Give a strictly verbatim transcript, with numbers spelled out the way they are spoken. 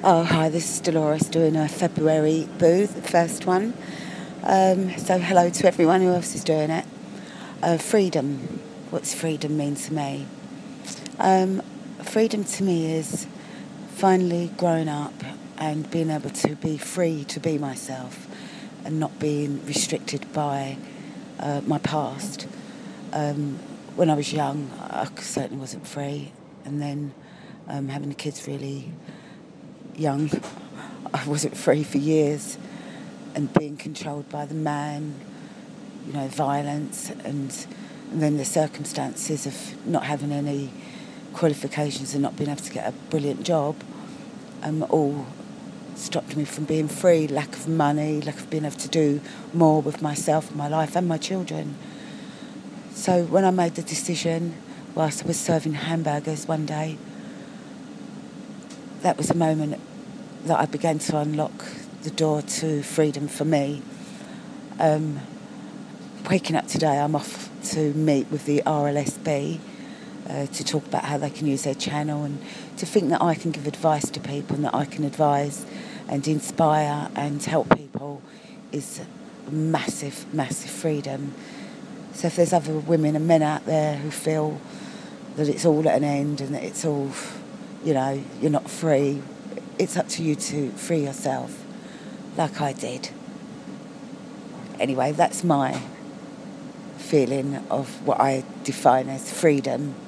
Oh, hi, this is Dolores doing a February booth, the first one. Um, so hello to everyone who else is doing it. Uh, freedom. What's freedom mean to me? Um, freedom to me is finally growing up and being able to be free to be myself and not being restricted by uh, my past. Um, when I was young, I certainly wasn't free. And then um, having the kids really young, I wasn't free for years, and being controlled by the man, you know, violence, and, and then the circumstances of not having any qualifications and not being able to get a brilliant job, um, all stopped me from being free. Lack of money, lack of being able to do more with myself, my life, and my children. So when I made the decision, whilst I was serving hamburgers one day, that was a moment that I began to unlock the door to freedom for me. Um, waking up today, I'm off to meet with the R L S B uh, to talk about how they can use their channel, and to think that I can give advice to people and that I can advise and inspire and help people is massive, massive freedom. So if there's other women and men out there who feel that it's all at an end and that it's all, you know, you're not free, it's up to you to free yourself, like I did. Anyway, that's my feeling of what I define as freedom.